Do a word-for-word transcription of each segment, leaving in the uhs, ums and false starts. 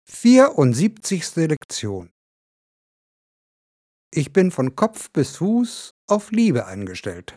vierundsiebzigste Lektion. Ich bin von Kopf bis Fuß auf Liebe eingestellt.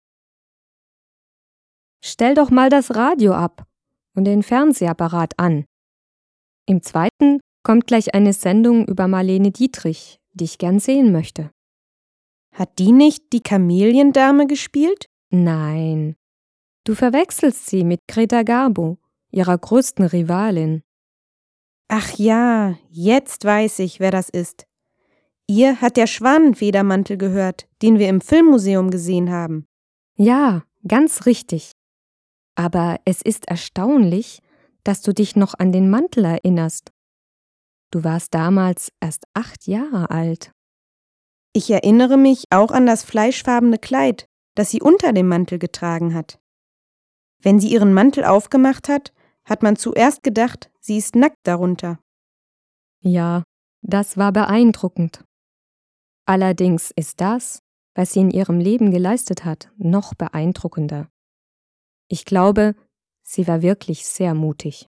Stell doch mal das Radio ab und den Fernsehapparat an. Im zweiten kommt gleich eine Sendung über Marlene Dietrich, die ich gern sehen möchte. Hat die nicht die Kameliendame gespielt? Nein, du verwechselst sie mit Greta Garbo, ihrer größten Rivalin. Ach ja, jetzt weiß ich, wer das ist. Ihr hat der Schwanenfedermantel gehört, den wir im Filmmuseum gesehen haben. Ja, ganz richtig. Aber es ist erstaunlich, dass du dich noch an den Mantel erinnerst. Du warst damals erst acht Jahre alt. Ich erinnere mich auch an das fleischfarbene Kleid, das sie unter dem Mantel getragen hat. Wenn sie ihren Mantel aufgemacht hat, hat man zuerst gedacht, sie ist nackt darunter. Ja, das war beeindruckend. Allerdings ist das, was sie in ihrem Leben geleistet hat, noch beeindruckender. Ich glaube, sie war wirklich sehr mutig.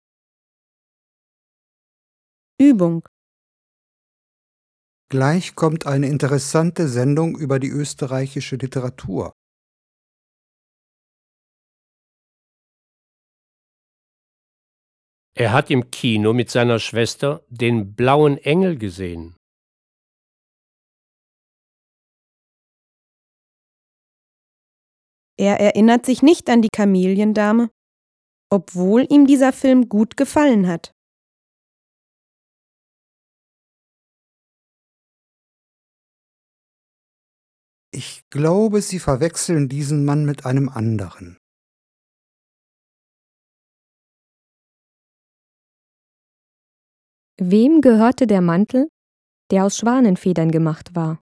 Übung. Gleich kommt eine interessante Sendung über die österreichische Literatur. Er hat im Kino mit seiner Schwester den Blauen Engel gesehen. Er erinnert sich nicht an die Kameliendame, obwohl ihm dieser Film gut gefallen hat. Ich glaube, Sie verwechseln diesen Mann mit einem anderen. Wem gehörte der Mantel, der aus Schwanenfedern gemacht war?